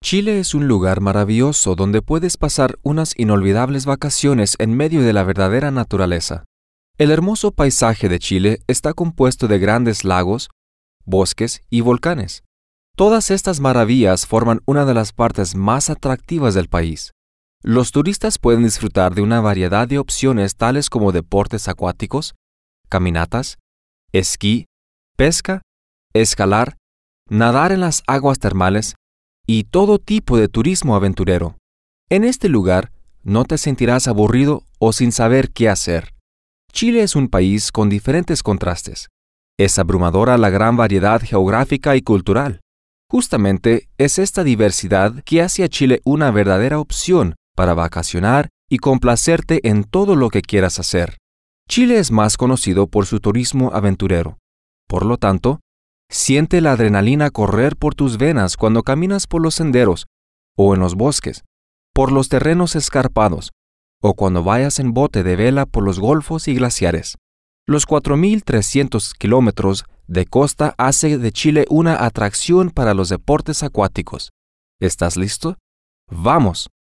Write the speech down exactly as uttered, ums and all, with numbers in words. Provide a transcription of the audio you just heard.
Chile es un lugar maravilloso donde puedes pasar unas inolvidables vacaciones en medio de la verdadera naturaleza. El hermoso paisaje de Chile está compuesto de grandes lagos, bosques y volcanes. Todas estas maravillas forman una de las partes más atractivas del país. Los turistas pueden disfrutar de una variedad de opciones tales como deportes acuáticos, caminatas, esquí, pesca, escalar, nadar en las aguas termales y todo tipo de turismo aventurero. En este lugar no te sentirás aburrido o sin saber qué hacer. Chile es un país con diferentes contrastes. Es abrumadora la gran variedad geográfica y cultural. Justamente es esta diversidad que hace a Chile una verdadera opción para vacacionar y complacerte en todo lo que quieras hacer. Chile es más conocido por su turismo aventurero. Por lo tanto, siente la adrenalina correr por tus venas cuando caminas por los senderos o en los bosques, por los terrenos escarpados o cuando vayas en bote de vela por los golfos y glaciares. Los cuatro mil trescientos kilómetros de costa hace de Chile una atracción para los deportes acuáticos. ¿Estás listo? ¡Vamos!